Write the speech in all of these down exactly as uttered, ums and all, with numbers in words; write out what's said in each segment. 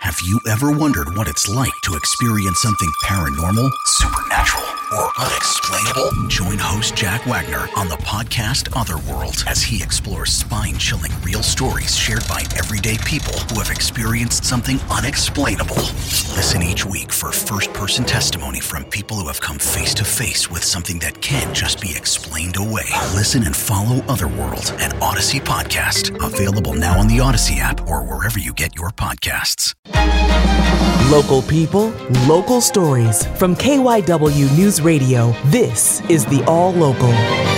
Have you ever wondered what it's like to experience something paranormal, supernatural, or unexplainable? Join host Jack Wagner on the podcast Otherworld as he explores spine-chilling real stories shared by everyday people who have experienced something unexplainable. Listen each week for first-person testimony from people who have come face-to-face with something that can't just be explained away. Listen and follow Otherworld, an Odyssey podcast, available now on the Odyssey app or wherever you get your podcasts. Local people, local stories. From K Y W News Radio, this is the All Local.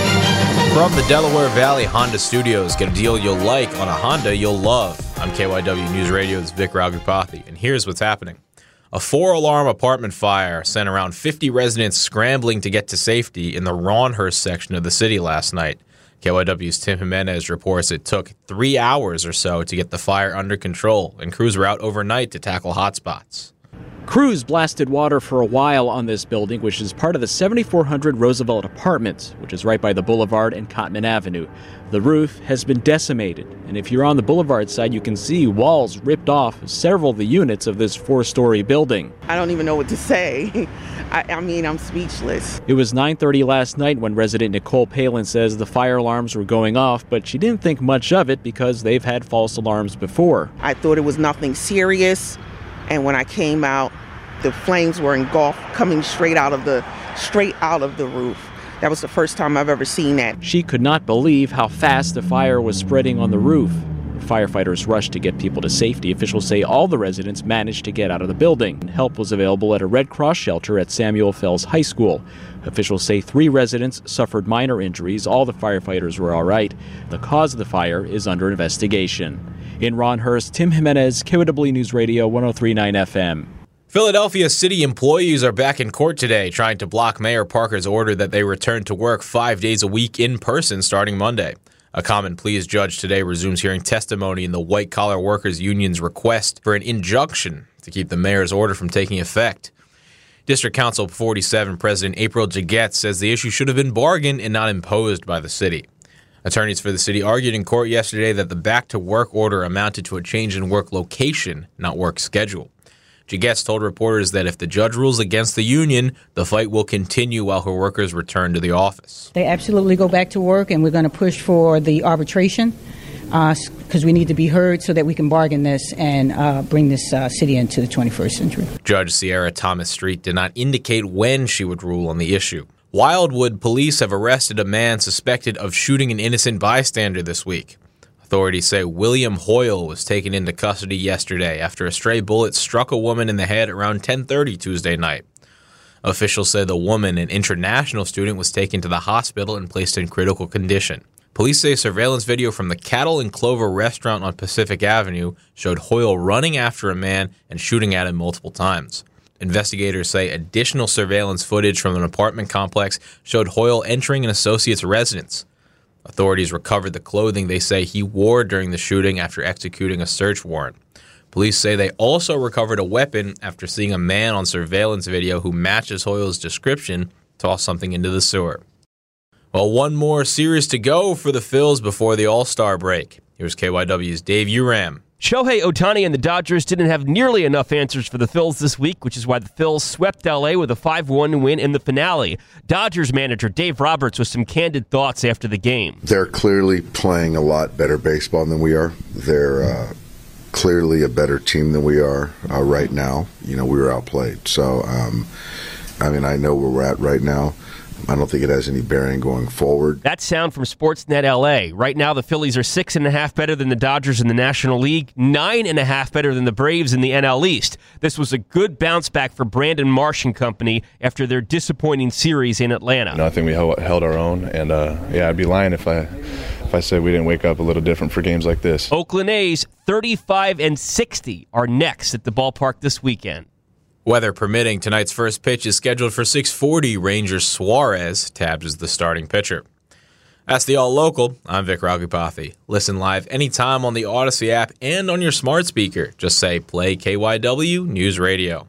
From the Delaware Valley Honda Studios, get a deal you'll like on a Honda you'll love. I'm K Y W News Radio's Vic Raghupathy, and here's what's happening. A four-alarm apartment fire sent around fifty residents scrambling to get to safety in the Ronhurst section of the city last night. K Y W's Tim Jimenez reports it took three hours or so to get the fire under control, and crews were out overnight to tackle hotspots. Crews blasted water for a while on this building, which is part of the seventy-four hundred Roosevelt Apartments, which is right by the boulevard and Cottman Avenue. The roof has been decimated, and if you're on the boulevard side, you can see walls ripped off several of the units of this four-story building. I don't even know what to say. I, I mean, I'm speechless. It was nine thirty last night when resident Nicole Palin says the fire alarms were going off, but she didn't think much of it because they've had false alarms before. I thought it was nothing serious, and when I came out, the flames were engulfed, coming straight out of the straight out of the roof. That was the first time I've ever seen that. She could not believe how fast the fire was spreading on the roof. Firefighters rushed to get people to safety. Officials say all the residents managed to get out of the building. Help was available at a Red Cross shelter at Samuel Fells High School. Officials say three residents suffered minor injuries. All the firefighters were all right. The cause of the fire is under investigation. In Ronhurst, Tim Jimenez, K Y W News Radio, one oh three point nine F M. Philadelphia city employees are back in court today trying to block Mayor Parker's order that they return to work five days a week in person starting Monday. A common pleas judge today resumes hearing testimony in the White Collar Workers Union's request for an injunction to keep the mayor's order from taking effect. District Council forty-seven President April Jaguette says the issue should have been bargained and not imposed by the city. Attorneys for the city argued in court yesterday that the back-to-work order amounted to a change in work location, not work schedule. Jaguette told reporters that if the judge rules against the union, the fight will continue while her workers return to the office. They absolutely go back to work, and we're going to push for the arbitration because uh, we need to be heard so that we can bargain this and uh, bring this uh, city into the twenty-first century. Judge Sierra Thomas Street did not indicate when she would rule on the issue. Wildwood police have arrested a man suspected of shooting an innocent bystander this week. Authorities say William Hoyle was taken into custody yesterday after a stray bullet struck a woman in the head around ten thirty Tuesday night. Officials say the woman, an international student, was taken to the hospital and placed in critical condition. Police say surveillance video from the Cattle and Clover restaurant on Pacific Avenue showed Hoyle running after a man and shooting at him multiple times. Investigators say additional surveillance footage from an apartment complex showed Hoyle entering an associate's residence. Authorities recovered the clothing they say he wore during the shooting after executing a search warrant. Police say they also recovered a weapon after seeing a man on surveillance video who matches Hoyle's description toss something into the sewer. Well, one more series to go for the Phils before the All-Star break. Here's K Y W's Dave Uram. Shohei Ohtani and the Dodgers didn't have nearly enough answers for the Phils this week, which is why the Phils swept L A with a five one win in the finale. Dodgers manager Dave Roberts with some candid thoughts after the game. They're clearly playing a lot better baseball than we are. They're uh, clearly a better team than we are uh, right now. You know, we were outplayed. So, um, I mean, I know where we're at right now. I don't think it has any bearing going forward. That sound from Sportsnet L A. Right now, the Phillies are six and a half better than the Dodgers in the National League, nine and a half better than the Braves in the N L East. This was a good bounce back for Brandon Marsh and company after their disappointing series in Atlanta. You know, I think we held, held our own, and uh, yeah, I'd be lying if I if I said we didn't wake up a little different for games like this. Oakland A's thirty-five and sixty are next at the ballpark this weekend. Weather permitting, tonight's first pitch is scheduled for six forty. Rangers Suarez tabs as the starting pitcher. That's the All Local. I'm Vic Raghupathy. Listen live anytime on the Odyssey app and on your smart speaker. Just say, play K Y W News Radio.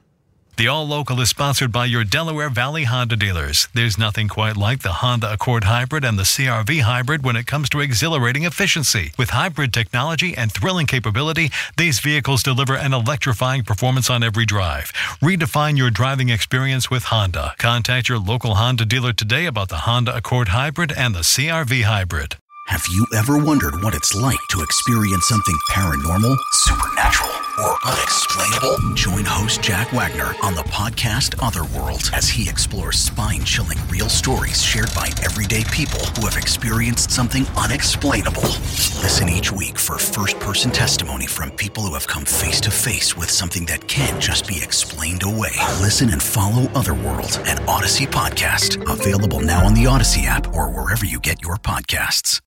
The All Local is sponsored by your Delaware Valley Honda dealers. There's nothing quite like the Honda Accord Hybrid and the C R V Hybrid when it comes to exhilarating efficiency. With hybrid technology and thrilling capability, these vehicles deliver an electrifying performance on every drive. Redefine your driving experience with Honda. Contact your local Honda dealer today about the Honda Accord Hybrid and the C R V Hybrid. Have you ever wondered what it's like to experience something paranormal, supernatural, or unexplainable? Join host Jack Wagner on the podcast Otherworld as he explores spine-chilling real stories shared by everyday people who have experienced something unexplainable. Listen each week for first-person testimony from people who have come face-to-face with something that can't just be explained away. Listen and follow Otherworld, an Odyssey podcast. Available now on the Odyssey app or wherever you get your podcasts.